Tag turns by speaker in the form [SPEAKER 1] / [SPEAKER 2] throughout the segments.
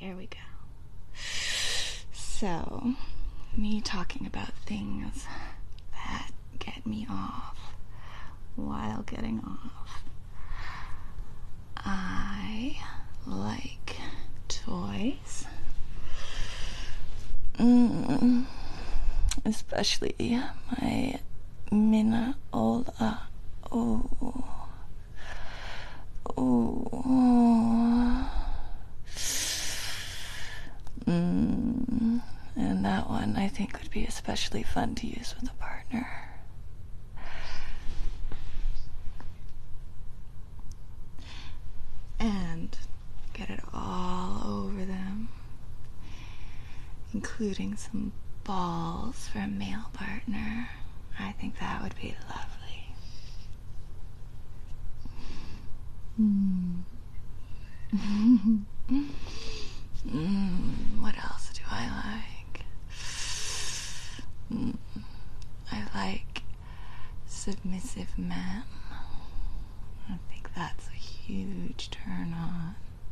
[SPEAKER 1] here we go. So, me talking about things that get me off while getting off. I like toys. Especially my Minaola. And that one I think would be especially fun to use with a partner. And get it all over them, including some balls for a male partner. I think that would be lovely. What else do I like? I like submissive men. I think that's a huge turn on.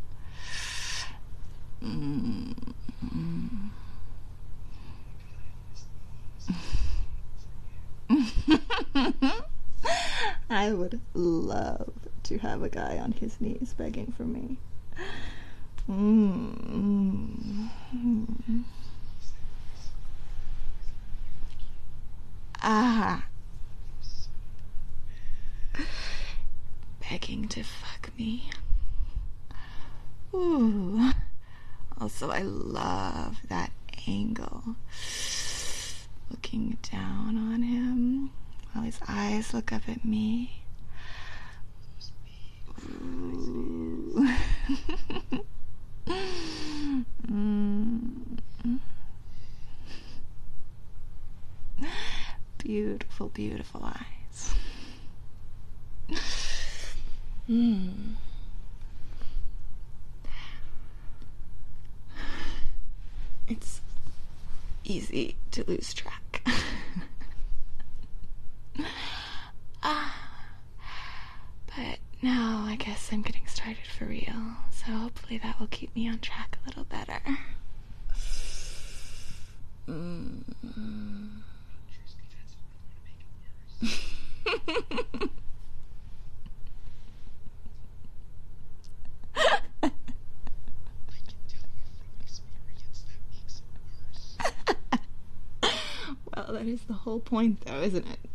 [SPEAKER 1] I would love to have a guy on his knees begging for me. Begging to fuck me. Ooh. Also, I love that angle. Looking down on him while his eyes look up at me. Ooh. Beautiful, beautiful eyes. It's easy to lose track. But now I guess I'm getting started for real, so hopefully that will keep me on track a little better. Well, that is the whole point, though, isn't it?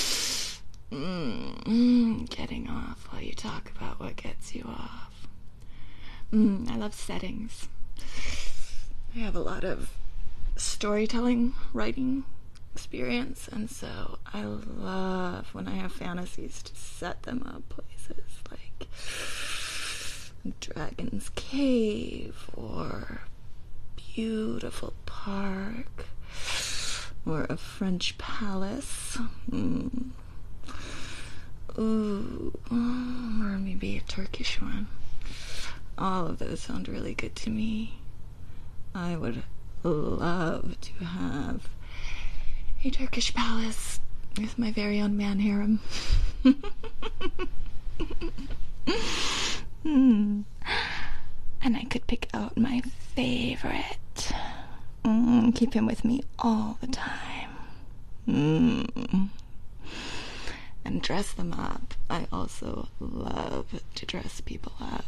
[SPEAKER 1] Getting off while you talk about what gets you off. I love settings. I have a lot of storytelling, writing experience, and so I love when I have fantasies to set them up places like Dragon's Cave or beautiful park or a French palace. Ooh, or maybe a Turkish one. All of those sound really good to me. I would love to have a Turkish palace with my very own man harem. And I could pick out my favorite. Keep him with me all the time. And dress them up. I also love to dress people up.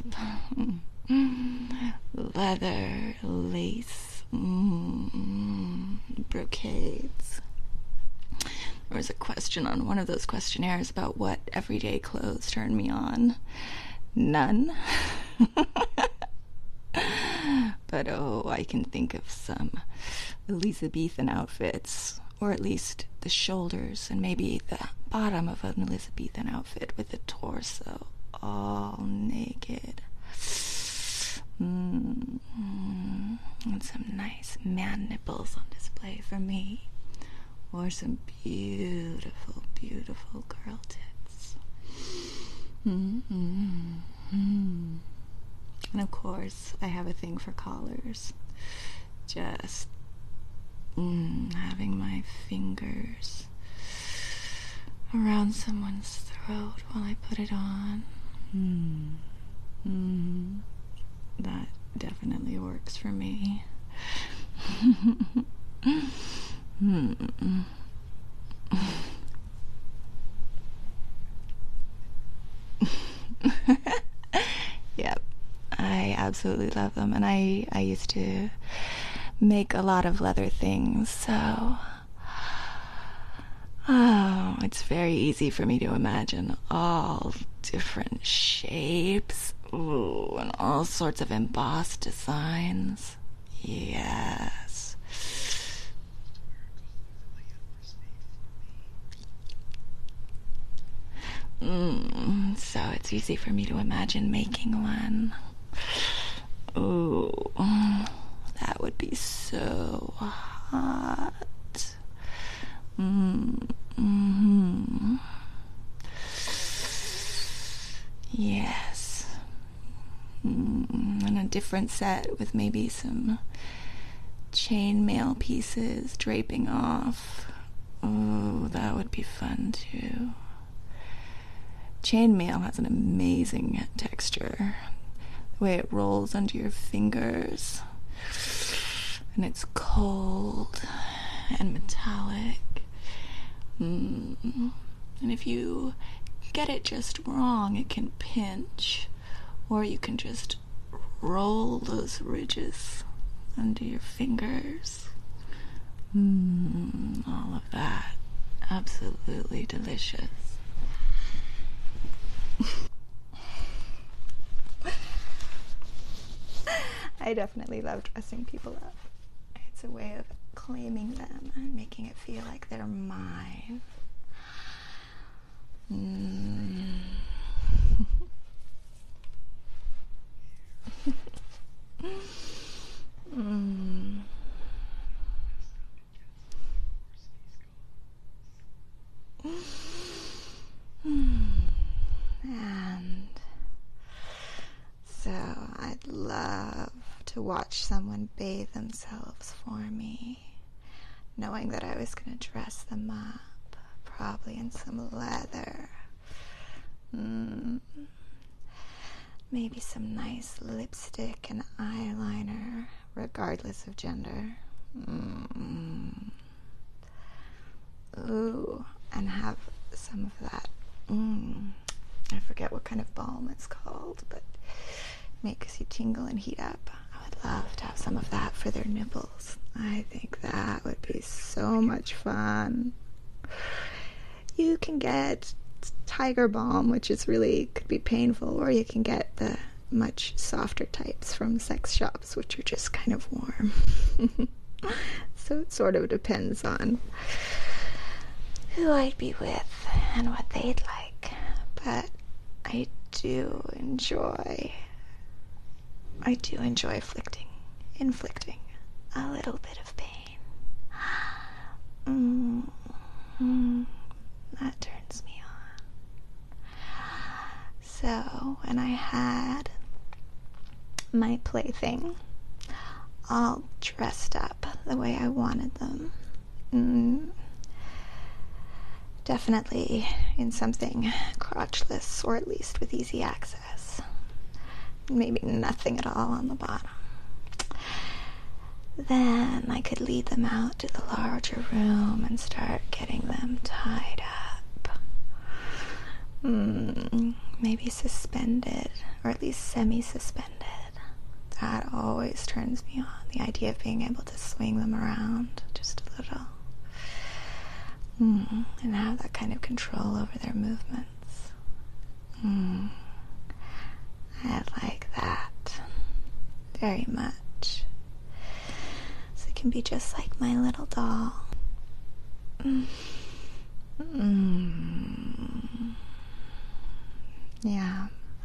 [SPEAKER 1] Leather, lace, brocades. There was a question on one of those questionnaires about what everyday clothes turn me on. None. But I can think of some Elizabethan outfits, or at least the shoulders and maybe the bottom of an Elizabethan outfit with the torso all naked. And some nice man nipples on display for me, or some beautiful, beautiful girl tits. And of course, I have a thing for collars. Just having my fingers around someone's throat while I put it on. That definitely works works for me. Yep, I absolutely love them, and I used to make a lot of leather things, so it's very easy for me to imagine all different shapes, and all sorts of embossed designs. Yes. So it's easy for me to imagine making one. Ooh, that would be so hot. Yes. And a different set with maybe some chainmail pieces draping off. Oh, that would be fun too. Chainmail has an amazing texture. The way it rolls under your fingers. And it's cold and metallic. And if you get it just wrong, it can pinch. Or you can just roll those ridges under your fingers. All of that. Absolutely delicious. I definitely love dressing people up. It's a way of claiming them and making it feel like they're mine. And so I'd love to watch someone bathe themselves for me, knowing that I was going to dress them up, probably in some leather. Maybe some nice lipstick and eyeliner, regardless of gender. Ooh, and have some of that. I forget what kind of balm it's called, but makes you tingle and heat up. I would love to have some of that for their nipples. I think that would be so much fun. You can get tiger balm, which is really could be painful, or you can get the much softer types from sex shops, which are just kind of warm. So it sort of depends on who I'd be with and what they'd like. But I do enjoy inflicting a little bit of pain. That turns me on. So when I had my plaything all dressed up the way I wanted them, definitely in something crotchless, or at least with easy access. Maybe nothing at all on the bottom. Then I could lead them out to the larger room and start getting them tied up. Maybe suspended, or at least semi-suspended. That always turns me on, the idea of being able to swing them around just a little. And have that kind of control over their movements. I like that very much. So it can be just like my little doll. Yeah.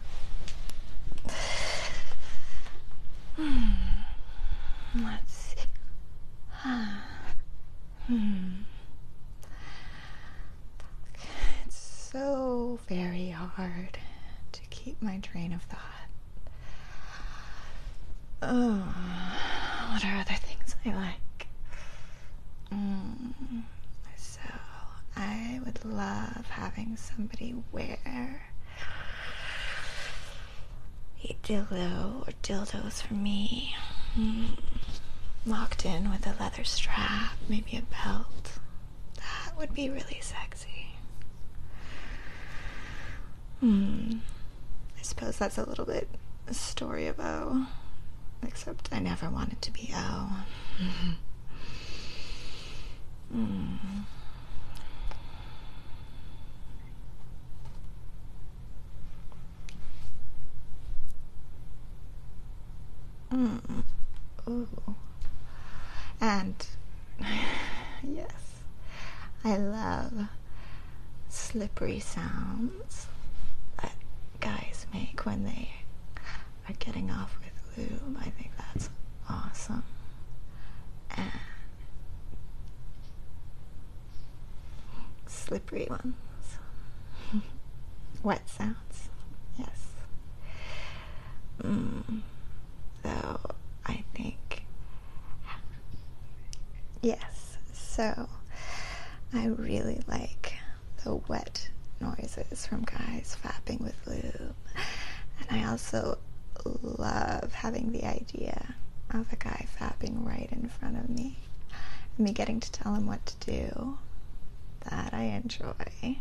[SPEAKER 1] Let's see. It's so very hard to keep my train of thought. What are other things I like? So I would love having somebody wear a dildo or dildos for me. Locked in with a leather strap, maybe a belt. That would be really sexy. I suppose that's a little bit a story of O, except I never wanted to be O. Ooh. And yes, I love slippery sounds that guys make when they are getting off with lube. I think that's awesome. And slippery ones. Wet sounds. Yes. Though I think yes, so I really like the wet noises from guys fapping with lube, and I also love having the idea of a guy fapping right in front of me and me getting to tell him what to do. That I enjoy.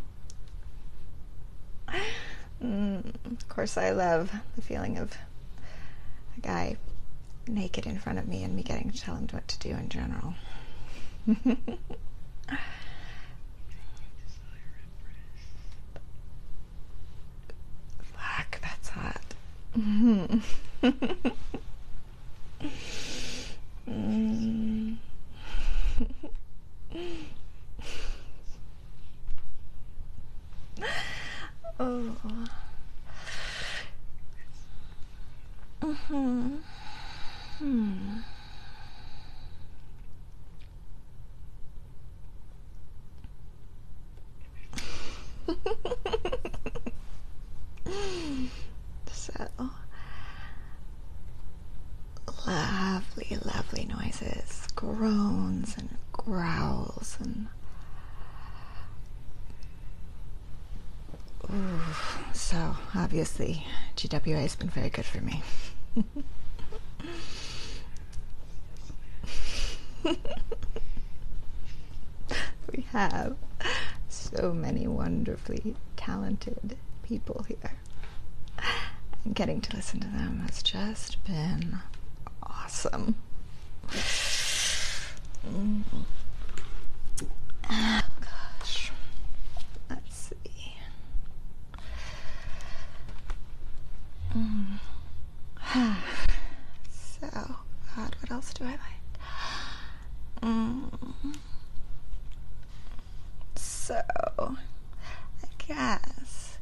[SPEAKER 1] Of course, I love the feeling of a guy naked in front of me and me getting to tell him what to do in general. Fuck, that's hot. Oh. So lovely, lovely noises, groans and growls and so obviously GWA has been very good for me. We have so many wonderfully talented people here, and getting to listen to them has just been awesome. Oh gosh, let's see. So, God, what else do I like? So, I guess.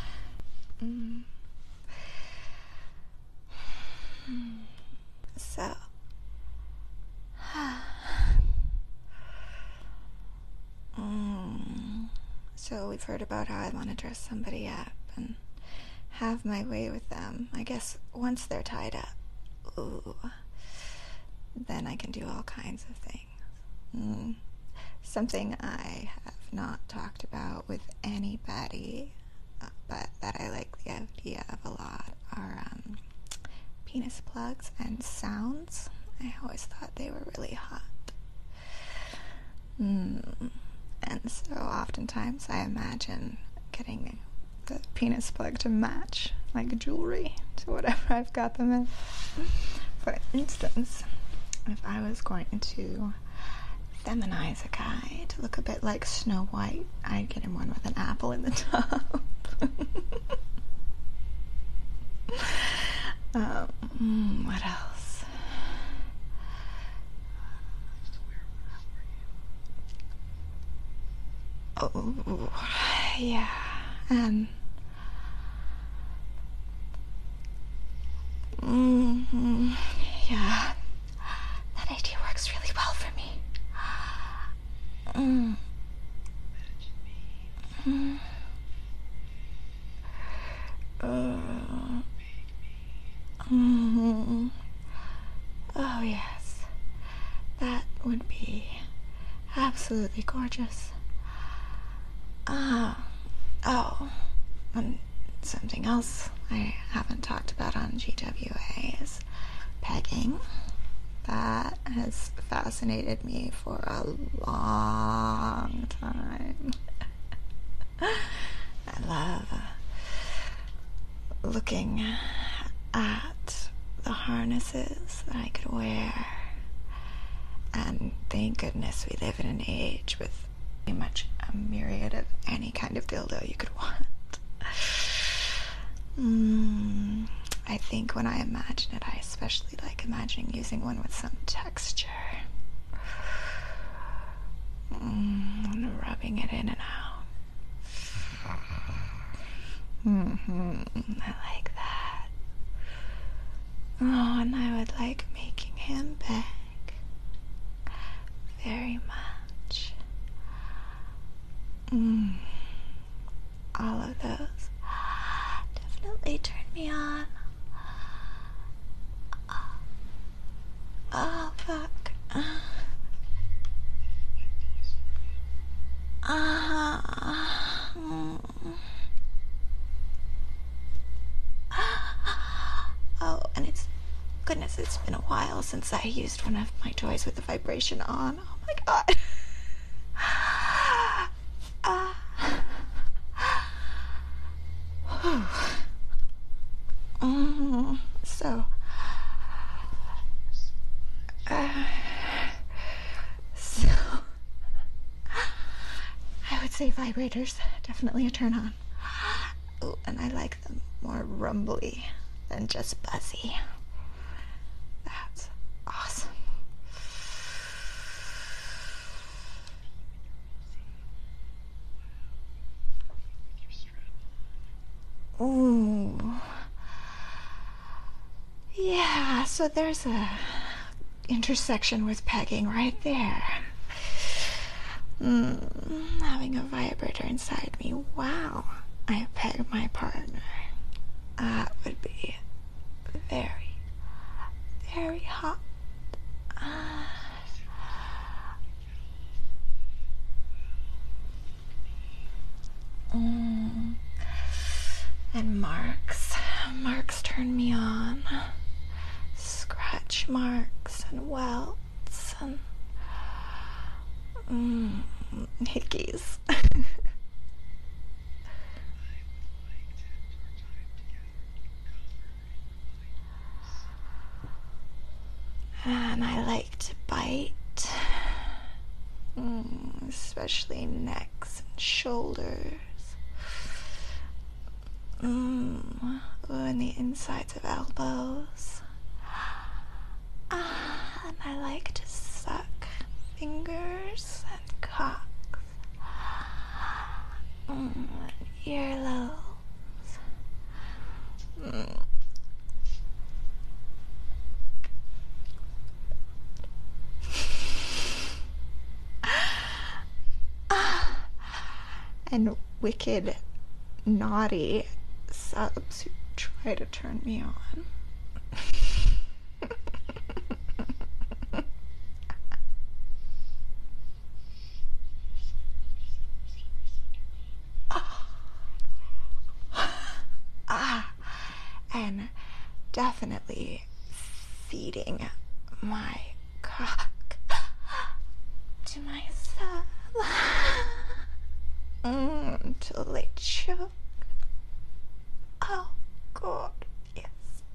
[SPEAKER 1] So. So we've heard about how I want to dress somebody up and have my way with them. I guess once they're tied up, then I can do all kinds of things. Something I have not talked about with anybody, but that I like the idea of a lot, are penis plugs and sounds. I always thought they were really hot. And so oftentimes I imagine getting the penis plug to match like jewelry to whatever I've got them in. For instance, if I was going to feminize a guy to look a bit like Snow White, I'd get him one with an apple in the top. What else? Oh, yeah. Yeah. That idea works really well for me. Oh, yes. That would be absolutely gorgeous. And something else I haven't talked about on GWA is pegging. that has fascinated me for a long time. I love looking at the harnesses that I could wear. And thank goodness we live in an age with pretty much a myriad of any kind of dildo you could want. I think when I imagine it, I especially like imagining using one with some texture. And rubbing it in and out. I like that. Oh, and I would like making him beg. Very much. All of those definitely turn me on. Oh, fuck. Oh, and goodness, it's been a while since I used one of my toys with the vibration on. Oh my god. So I would say vibrators, definitely a turn on. Oh, and I like them more rumbly than just buzzy. That's awesome. Ooh. Yeah, so there's a intersection with pegging right there. Having a vibrator inside me. Wow. I peg my partner. That would be very, very hot. And marks turn me on. Scratch marks and welts and hickeys. And I like to bite, especially necks and shoulders. And the insides of elbows. And I like to suck fingers and cocks. And earlobes. And wicked, naughty subs who try to turn me on. And definitely feeding my cock to myself until they choke. Oh God, yes.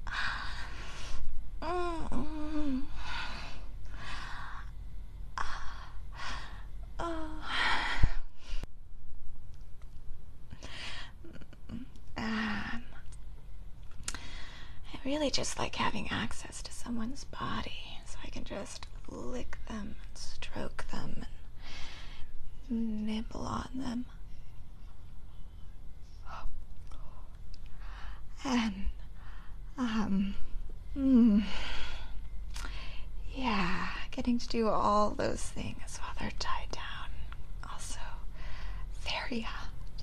[SPEAKER 1] I really just like having access to someone's body, so I can just lick them and stroke them and nibble on them. And, yeah, getting to do all those things while they're tied down. Also, very hot.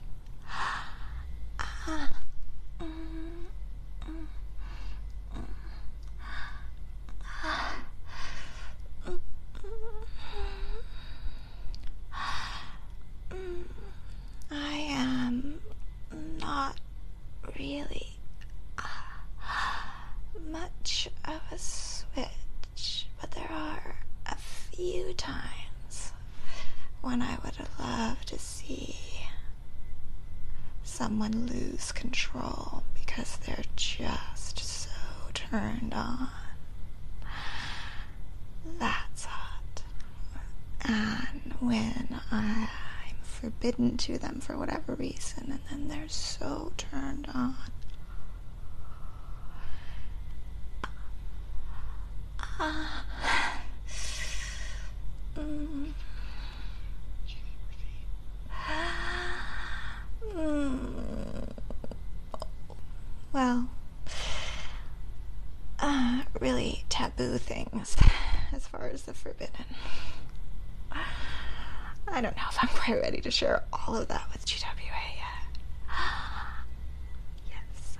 [SPEAKER 1] I am not really much of a switch, but there few times when I would love to see someone lose control because they're just so turned on. That's hot. And when I'm forbidden to them for whatever reason, and then they're so turned on. Well, really taboo things as far as the forbidden. I don't know if I'm quite ready to share all of that with GWA yet. Yes.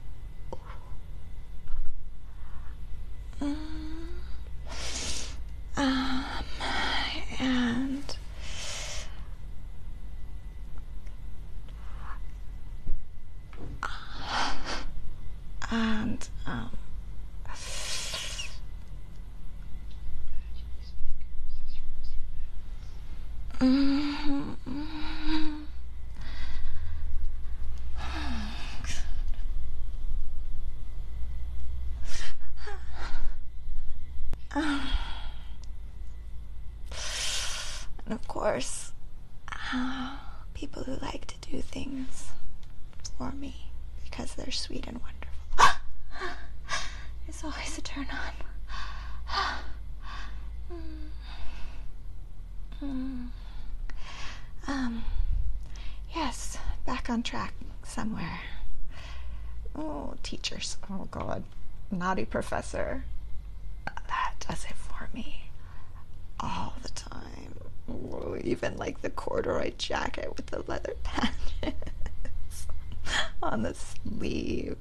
[SPEAKER 1] And of course, people who like to do things for me because they're sweet and wonderful. It's always a turn on. Yes, back on track somewhere. Oh, teachers. Oh, God. Naughty professor. That does it for me. All the time. Oh, even like the corduroy jacket with the leather patches on the sleeves.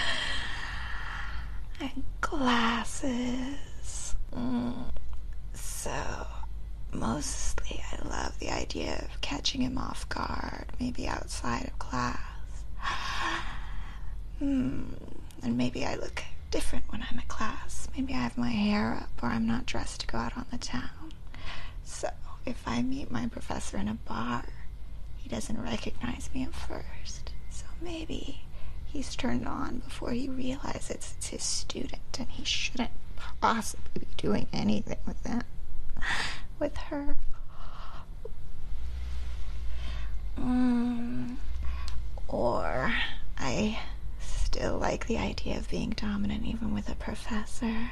[SPEAKER 1] And glasses. So, mostly I love the idea of catching him off guard, maybe outside of class. And maybe I look different when I'm at class. Maybe I have my hair up or I'm not dressed to go out on the town. So, if I meet my professor in a bar, he doesn't recognize me at first. So maybe he's turned on before he realizes it's his student and he shouldn't possibly be doing anything with them. With her. Or I still like the idea of being dominant even with a professor.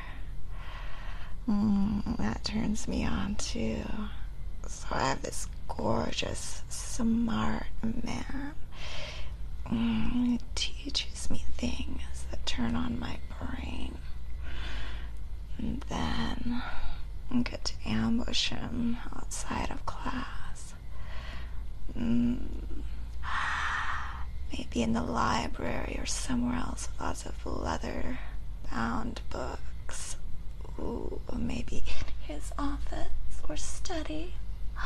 [SPEAKER 1] That turns me on too. So I have this gorgeous, smart man. He teaches me things that turn on my brain. And then I get to ambush him outside of class. Maybe in the library or somewhere else with lots of leather-bound books. Ooh, maybe in his office or study.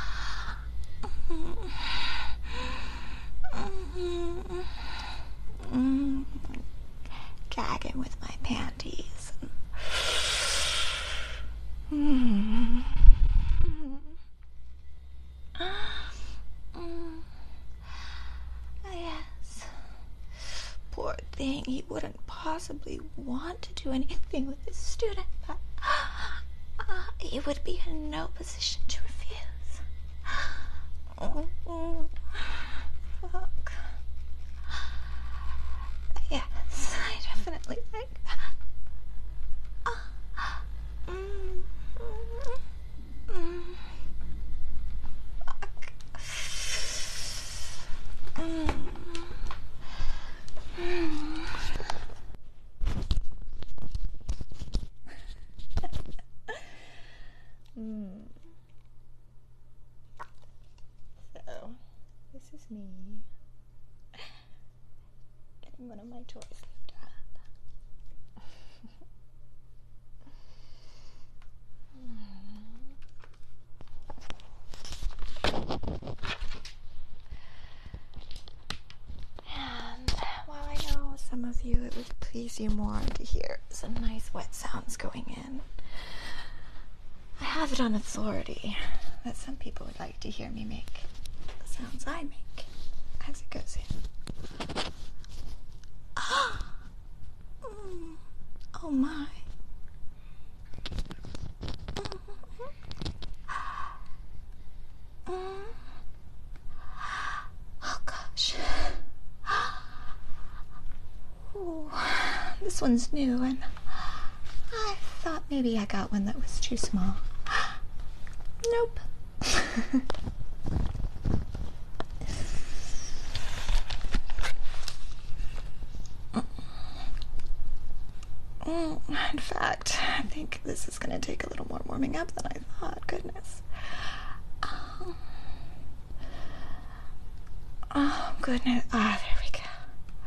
[SPEAKER 1] Gagging with my panties. Yes. Poor thing, he wouldn't possibly want to do anything with his student, but he would be in no position to refuse. Fuck. Yes, I definitely like that. So, this is me getting one of my toys looked at. And while I know some of you it would please you more to hear some nice wet sounds going in, I have it on authority that some people would like to hear me make the sounds I make as it goes in. Oh my. Oh gosh. Ooh, this one's new, and I thought maybe I got one that was too small. Nope. In fact, I think this is going to take a little more warming up than I thought. Goodness. Oh, goodness. Ah, there we go.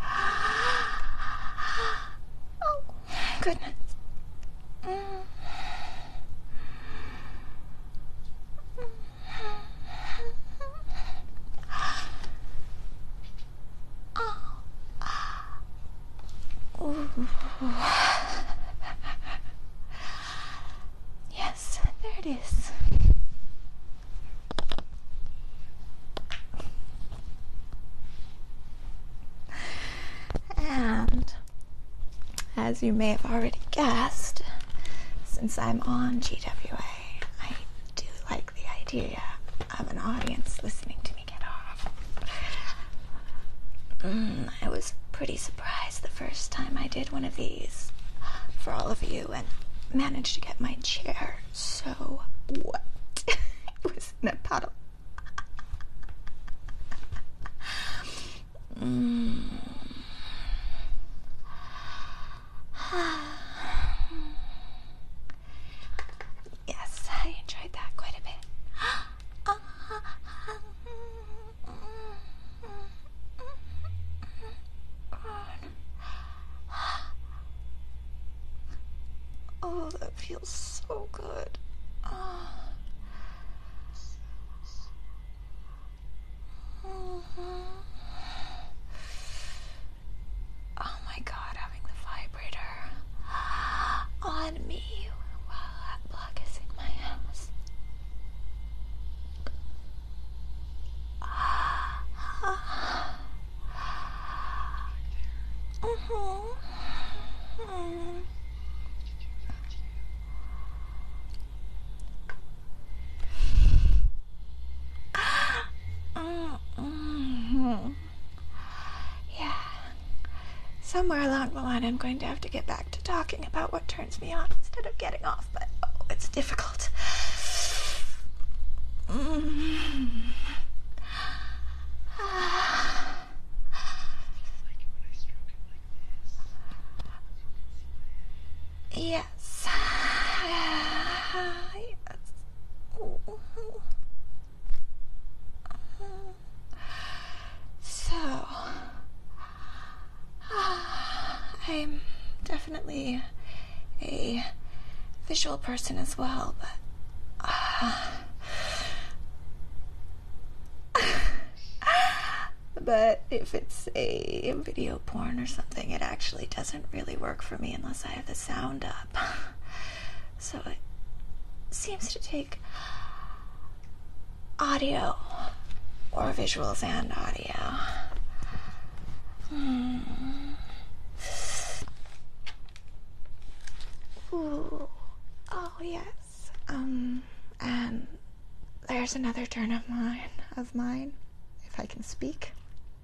[SPEAKER 1] Oh, goodness. Yes, there it is. And as you may have already guessed, since I'm on GWA, I do like the idea of an audience listening to me get off. I was pretty surprised the first time I did one of these for all of you and managed to get my chair so wet. It was in a puddle. Yes, I enjoyed that quite a bit. Oh, that feels so good. Oh my God, having the vibrator on me while that plug is in my house. Yeah. Somewhere along the line, I'm going to have to get back to talking about what turns me on instead of getting off, but oh, it's difficult. Yes. So, I'm definitely a visual person as well, but if it's a video porn or something, it actually doesn't really work for me unless I have the sound up. So it seems to take audio or visuals and audio. Ooh. Oh, yes. And there's another turn of mine, if I can speak.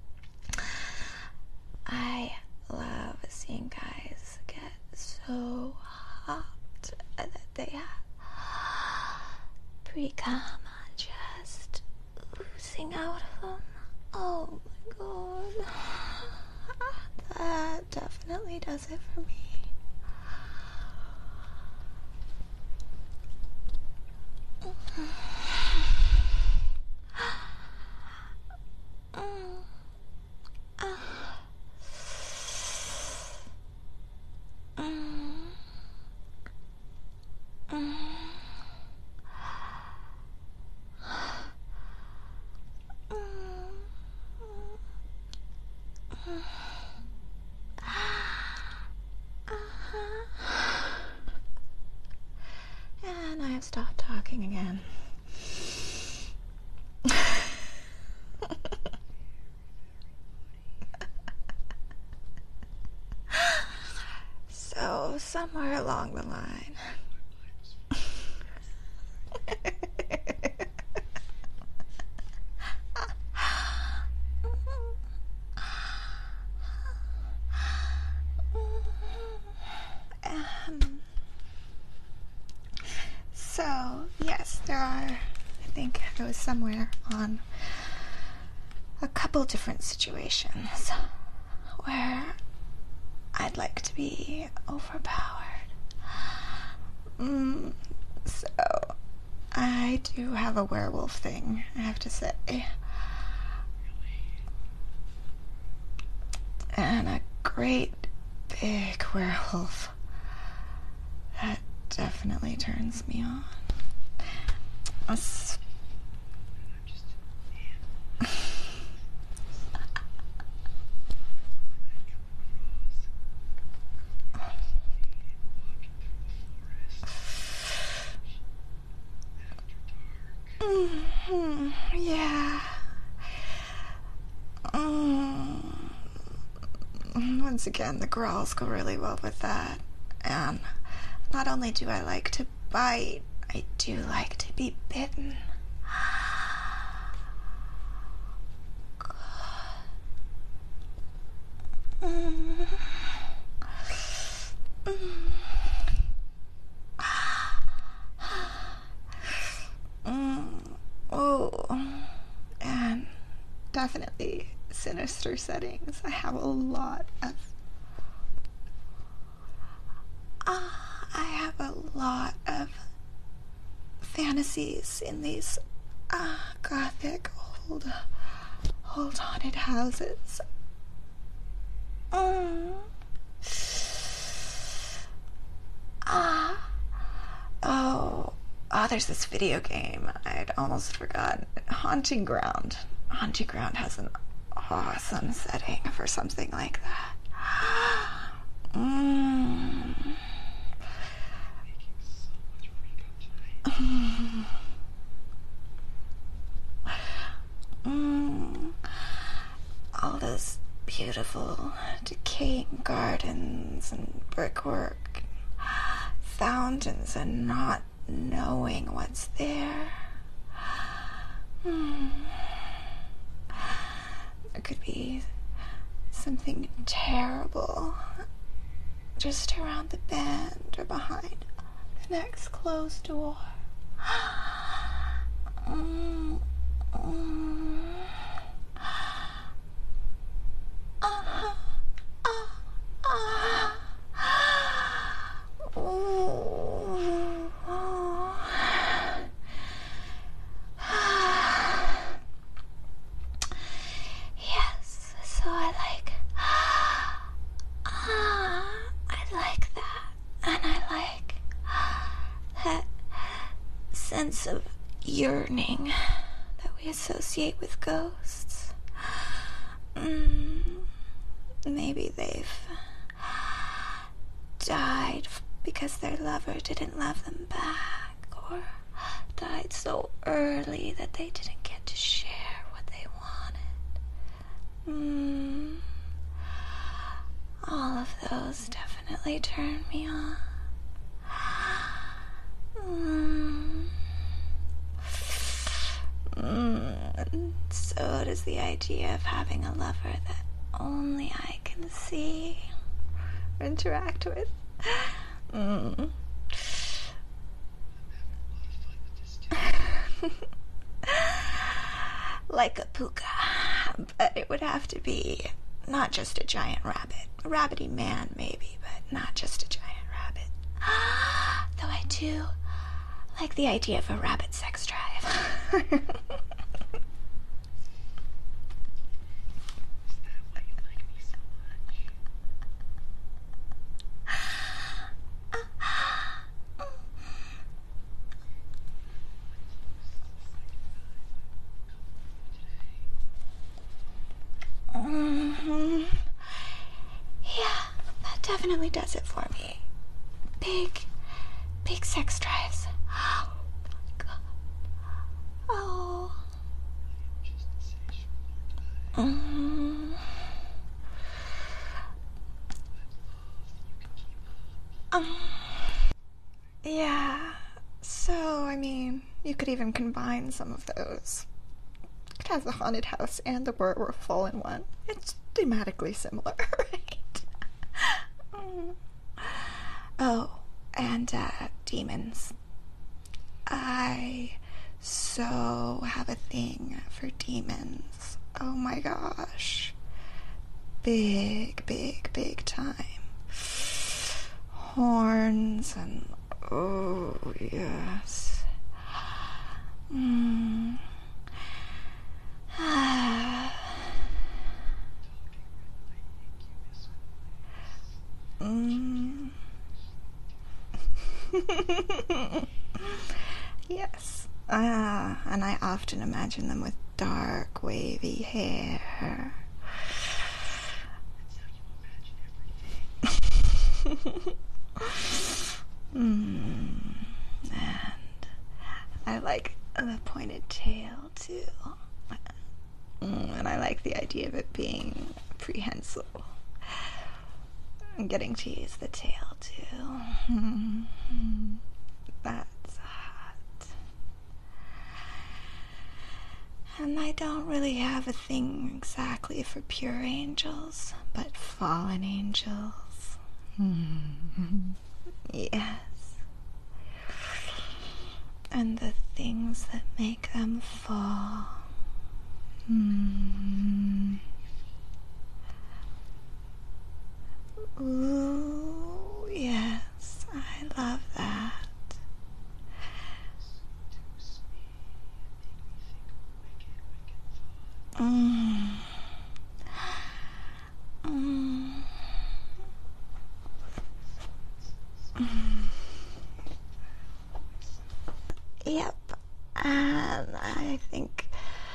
[SPEAKER 1] I love seeing guys get so hot that they pre-cum just oozing out of them. Oh my God. That definitely does it for me. And I I've stopped talking again. So, somewhere along the line, so, yes, there are, I think I was somewhere on a couple different situations where I'd like to be overpowered. So, I do have a werewolf thing, I have to say. And a great big werewolf. That definitely turns me on. Yeah. Once again, the growls go really well with that. And not only do I like to bite, I do like to be bitten. And definitely sinister settings. I have a lot of fantasies in these gothic old haunted houses. There's this video game I'd almost forgotten. Haunting Ground. Haunting Ground has an awesome setting for something like that. All those beautiful decaying gardens and brickwork, fountains, and not knowing what's there. There could be something terrible just around the bend or behind the next closed door. Yes, so I like that, and I like that sense of yearning that we associate with ghosts. Maybe they've died because their lover didn't love them back, or died so early that they didn't get to share what they wanted. All of those definitely turn me on. So does the idea of having a lover that only I can see or interact with. Like a puka, but it would have to be not just a giant rabbit. A rabbity man, maybe, but not just a giant rabbit. Though I do like the idea of a rabbit sex drive. Yeah, that definitely does it for me. Big sex drives. Um, yeah, so, I mean, you could even combine some of those. It has the haunted house and the werewolf all in one. It's thematically similar, right? Oh, and demons. I so have a thing for demons. Oh my gosh. Big, big, big time. Horns and oh yes. Yes. And I often imagine them with dark, wavy hair. And I like the pointed tail too. And I like the idea of it being prehensile. I'm getting to use the tail too. That's hot. And I don't really have a thing exactly for pure angels, but fallen angels. Yes. And the things that make them fall. Ooh, yes, I love that. Yep, and I think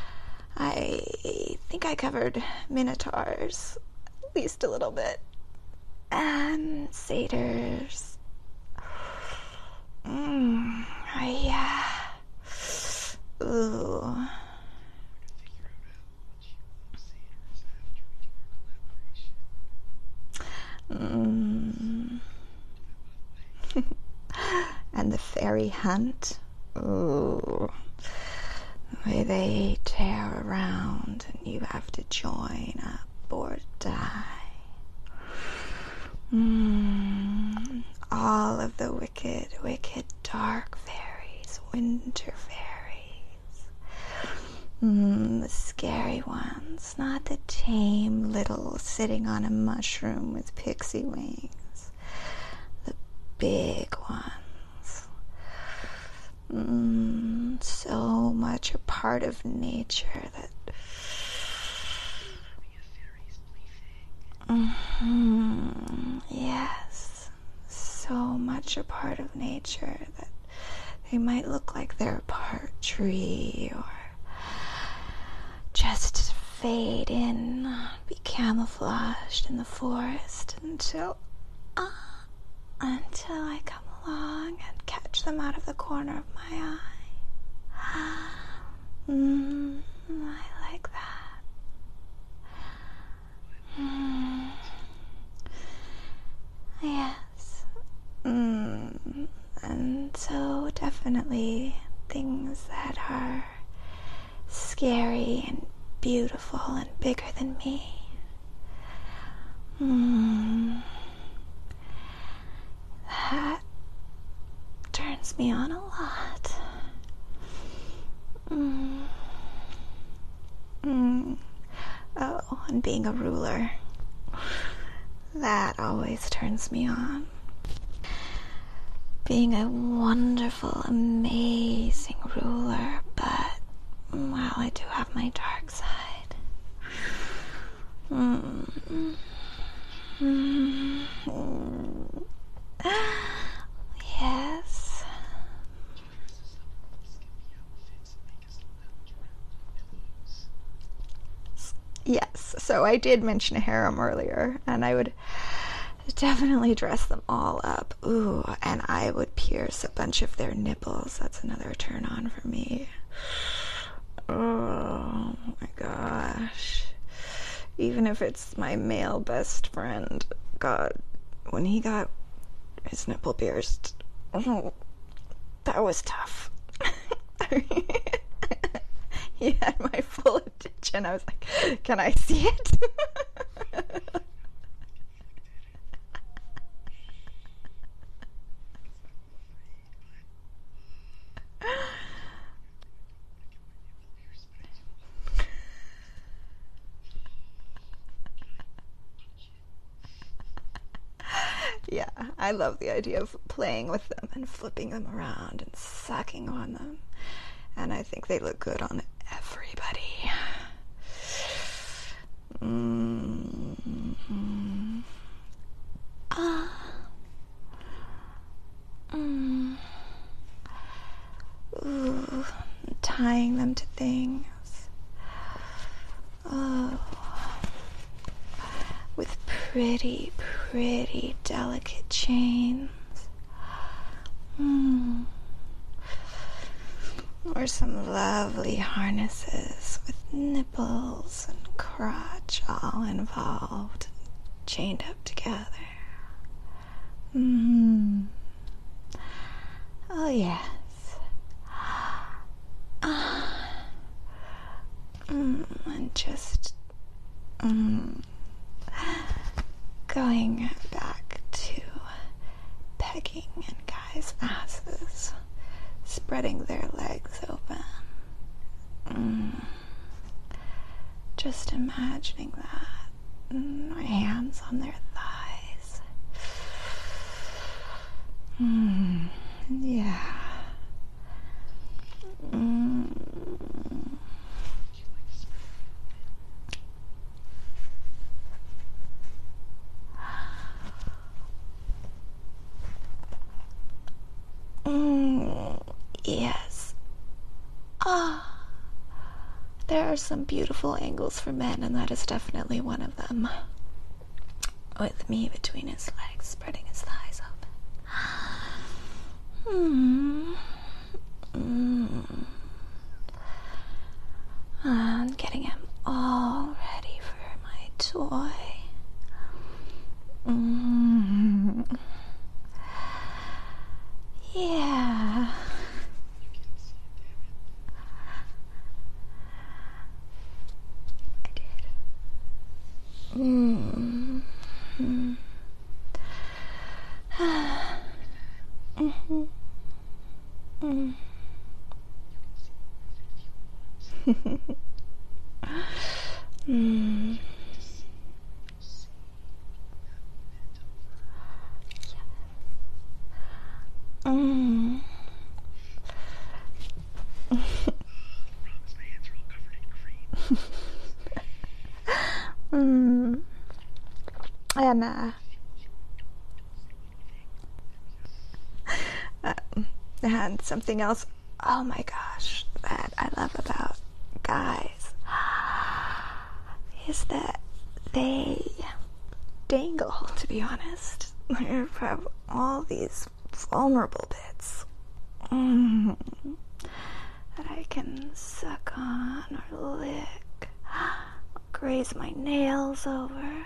[SPEAKER 1] I covered minotaurs at least a little bit, and satyrs. Yeah. Ooh. And the fairy hunt. Ooh. The way they tear around and you have to join up or die. All of the wicked, wicked dark fairies, winter fairies. The scary ones, not the tame little sitting on a mushroom with pixie wings. The big ones. So much a part of nature that yes, so much a part of nature that they might look like they're a part tree or just fade in, be camouflaged in the forest until I come along and catch them out of the corner of my eye. I like that. Yes. And so definitely things that are scary and beautiful and bigger than me. That turns me on a lot. Oh, and being a ruler. That always turns me on. Being a wonderful, amazing ruler, but, well, I do have my dark side. Yes. Yes, so I did mention a harem earlier, and I would definitely dress them all up. Ooh, and I would pierce a bunch of their nipples. That's another turn on for me. Oh my gosh. Even if it's my male best friend. God, when he got his nipple pierced, that was tough. He had my full attention. I was like, can I see it? Yeah, I love the idea of playing with them and flipping them around and sucking on them. And I think they look good on everybody. Ooh, tying them to things. Oh, with pretty, pretty delicate chains. Or some lovely harnesses with nipples and crotch all involved, chained up together. Oh, yes. And just going back to pegging in guys' asses, spreading their legs open. Just imagining that. My hands on their thighs. Yeah. Yes. There are some beautiful angles for men, and that is definitely one of them. With me between his legs, spreading his thighs open. And getting him all ready for my toy. Yeah. I did. And something else, oh my gosh, that I love about guys is that they dangle, to be honest. They have all these vulnerable bits that I can suck on or lick, graze my nails over.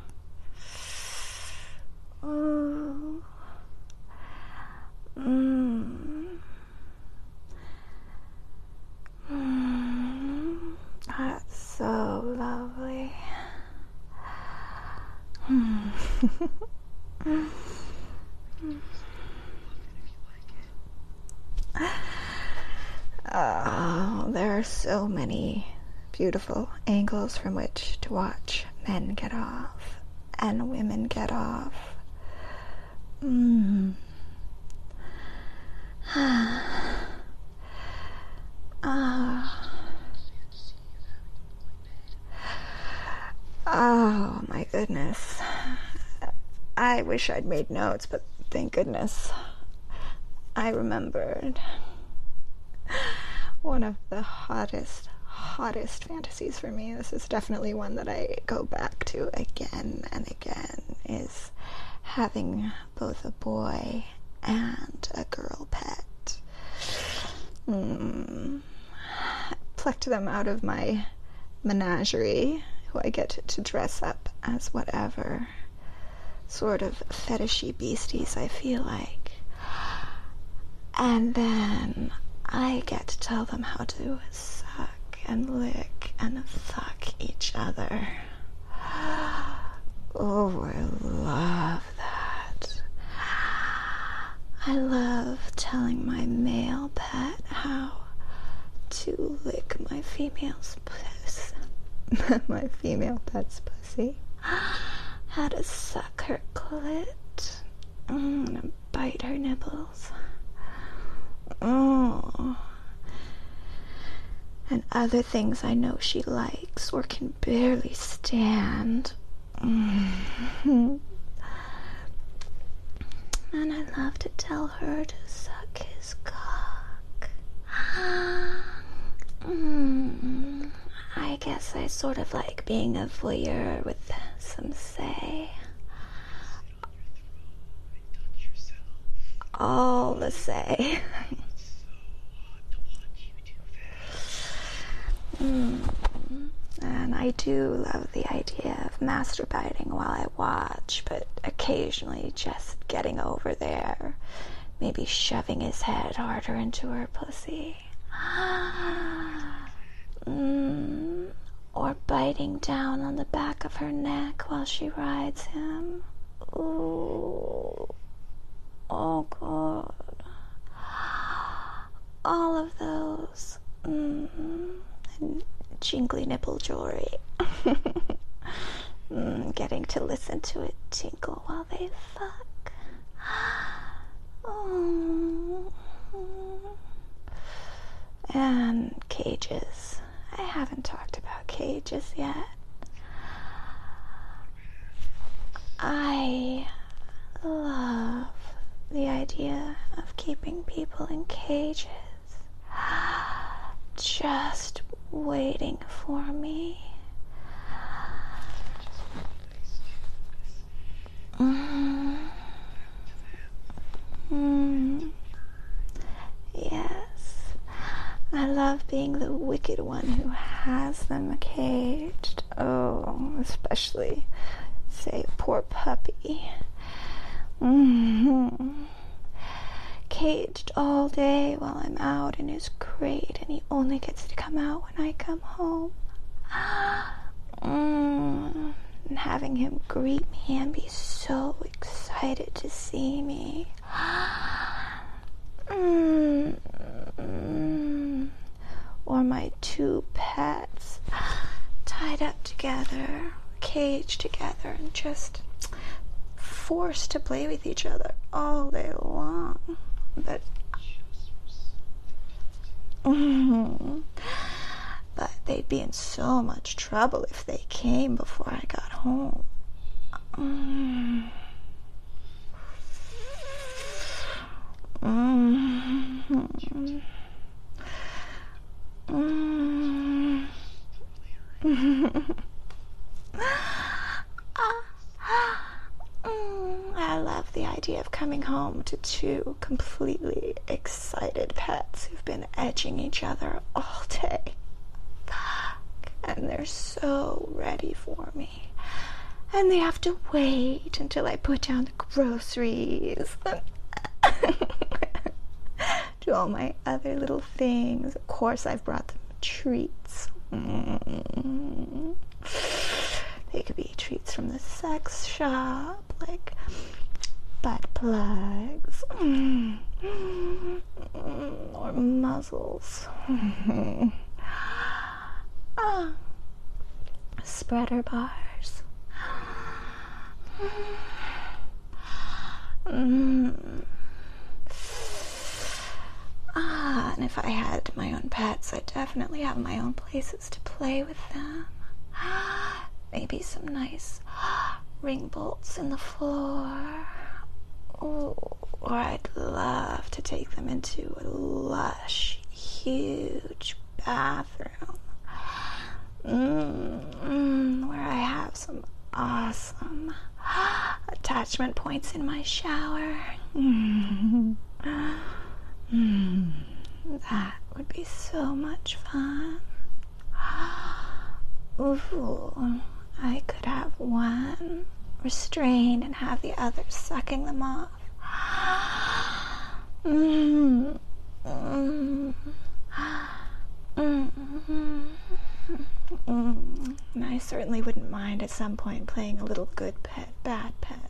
[SPEAKER 1] Ooh. That's so lovely. Oh, there are so many beautiful angles from which to watch men get off and women get off. Oh my goodness. I wish I'd made notes, but thank goodness I remembered. One of the hottest fantasies for me, this is definitely one that I go back to again and again, is having both a boy and a girl pet. Plucked them out of my menagerie who I get to dress up as whatever sort of fetishy beasties I feel like. And then I get to tell them how to suck and lick and fuck each other. Oh, I love that. I love telling my male pet how to lick my female's pussy. My female pet's pussy. How to suck her clit. And bite her nipples. Oh. And other things I know she likes or can barely stand. And I love to tell her to suck his cock. I guess I sort of like being a voyeur with some say. All the say. And I do love the idea of masturbating while I watch, but occasionally just getting over there, maybe shoving his head harder into her pussy. Or biting down on the back of her neck while she rides him. Ooh. Oh, God. All of those. And jingly nipple jewelry. Getting to listen to it tinkle while they fuck. And cages. I haven't talked about cages yet. I love the idea of keeping people in cages, just waiting for me. Yes, I love being the wicked one who has them caged. Oh, especially, say, a poor puppy. Caged all day while I'm out in his crate, and he only gets to come out when I come home. And having him greet me and be so excited to see me. Or my two pets tied up together, caged together, and just forced to play with each other all day long. But they'd be in so much trouble if they came before I got home. I love the idea of coming home to two completely excited pets who've been edging each other all day. And they're so ready for me. And they have to wait until I put down the groceries. Do all my other little things. Of course, I've brought them treats. They could be treats from the sex shop, like butt plugs, or muzzles. Spreader bars. And if I had my own pets, I'd definitely have my own places to play with them. Maybe some nice ring bolts in the floor. Ooh, or I'd love to take them into a lush, huge bathroom. Where I have some awesome attachment points in my shower. That would be so much fun.
[SPEAKER 2] Ooh, I could have one restrained and have the other sucking them off. Mm. Mm. Mm. Mm. And I certainly wouldn't mind at some point playing a little good pet, bad pet.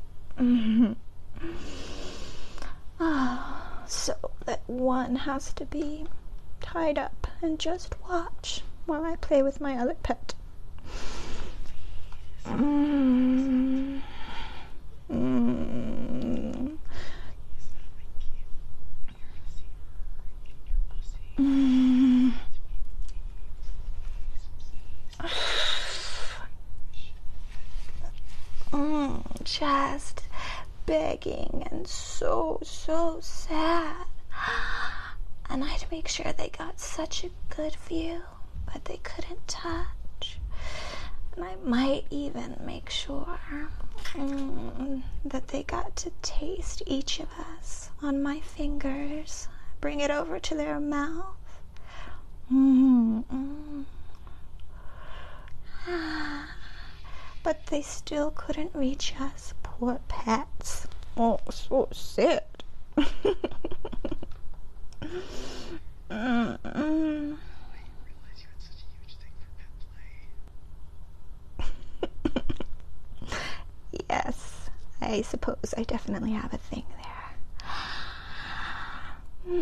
[SPEAKER 2] So that one has to be tied up and just watch while I play with my other pet. Mm. Mm. Mm. Just begging and so sad. And I'd make sure they got such a good view, but they couldn't touch. And I might even make sure that they got to taste each of us on my fingers, bring it over to their mouth. But they still couldn't reach us, poor pets. Oh, so sad. Yes, I suppose I definitely have a thing there.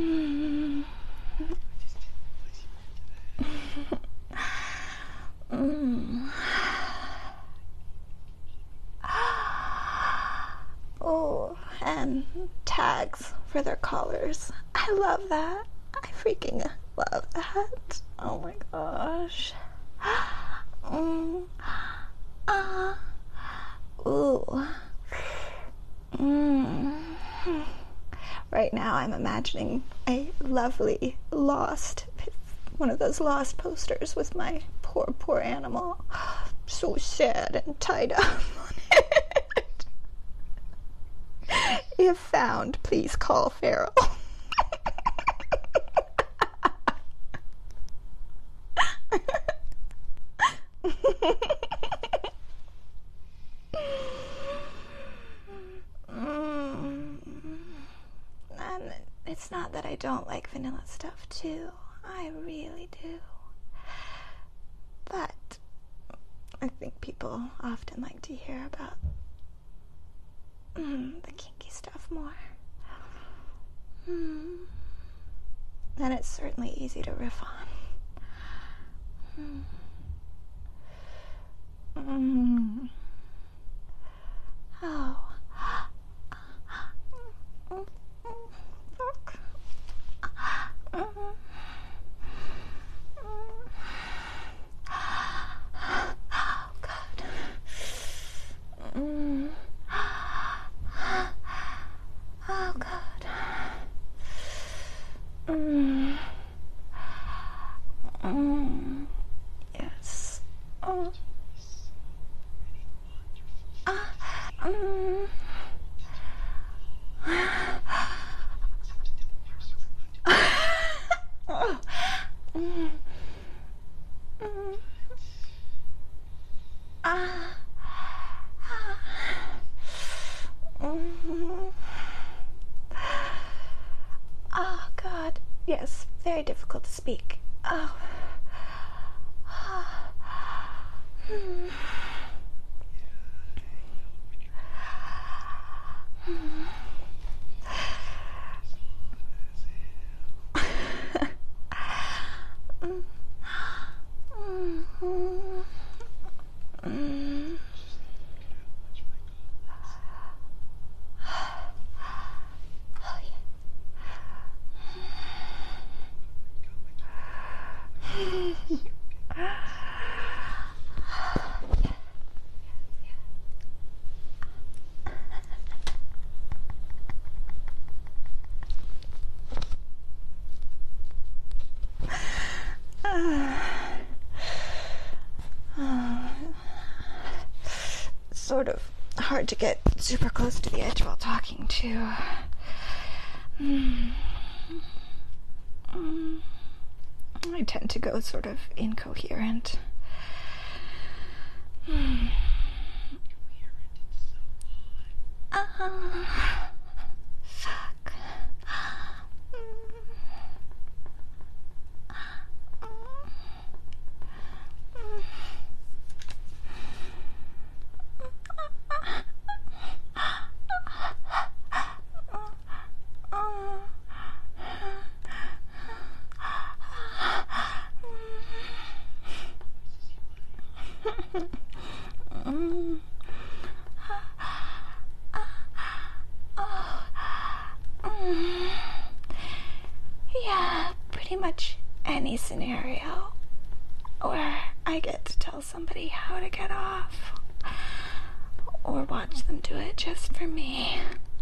[SPEAKER 2] Oh, and tags for their collars. I love that. I freaking love that. Oh my gosh. Ooh. Right now I'm imagining a lovely one of those lost posters with my poor animal. So sad and tied up on it. If found, please call Feral. And it's not that I don't like vanilla stuff too. I really do. But I think people often like to hear about the kinky stuff more. And it's certainly easy to riff on. Oh. Fuck. Oh, God. Oh, God. Yes. Oh. Oh, God. Yes, very difficult to speak. Oh. Sort of hard to get super close to the edge while talking too. I tend to go sort of incoherent. Fuck. Yeah, pretty much any scenario where I get to tell somebody how to get off or watch them do it just for me.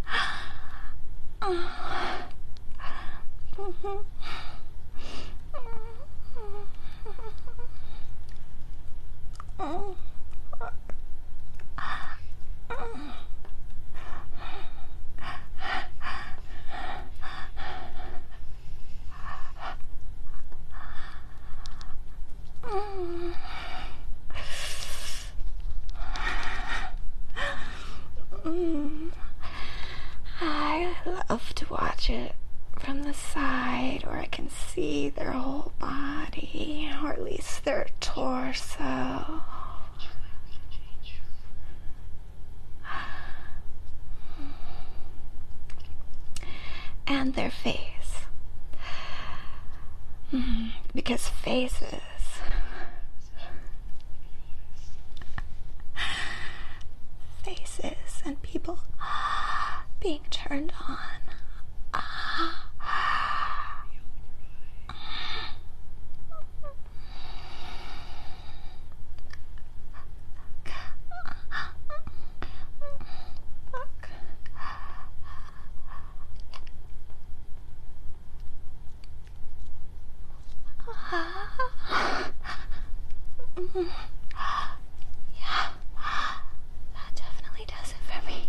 [SPEAKER 2] I love to watch it from the side where I can see their whole body, or at least their torso. And their face. Because faces and people being turned on. Yeah, that definitely does it for me.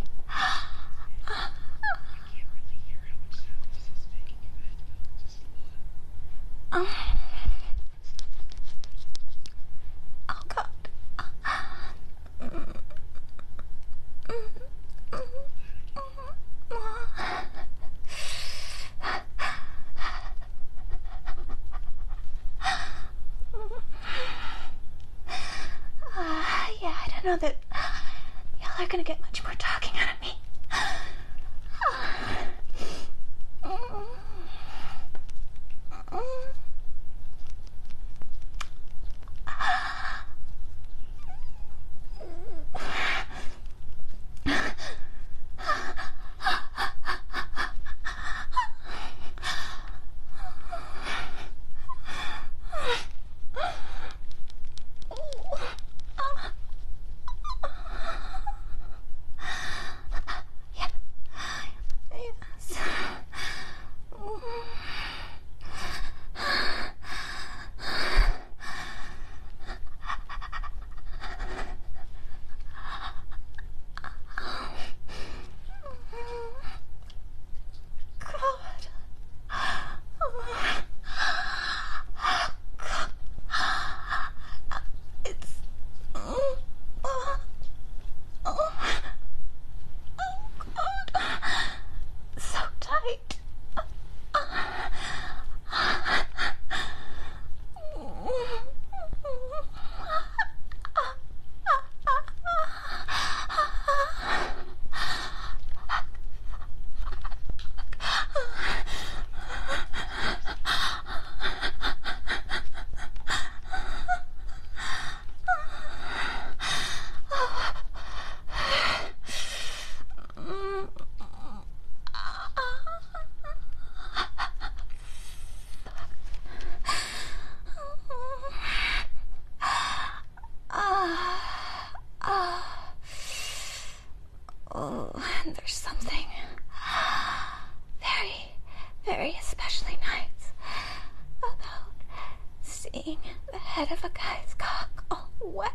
[SPEAKER 2] Oh God. Yeah, I don't know that y'all are gonna get much more talking out of me. Yes. God. It's so tight. Oh, and there's something very, very especially nice about seeing the head of a guy's cock all wet.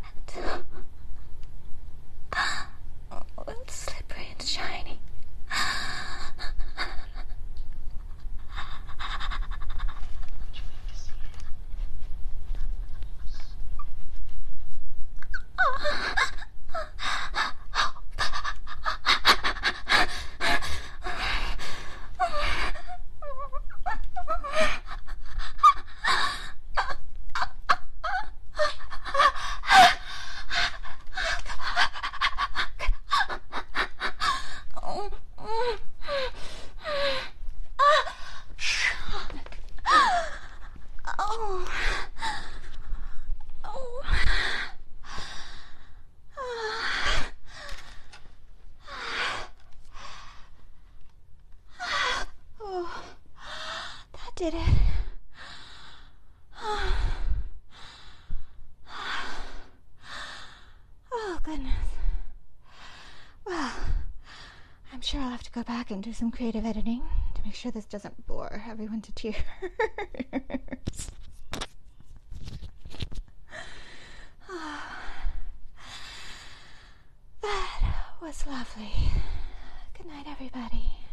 [SPEAKER 2] Oh, and slippery and shiny. Oh. Oh. Oh. That did it. Oh, goodness. Well, I'm sure I'll have to go back and do some creative editing to make sure this doesn't bore everyone to tears. That was lovely. Good night, everybody.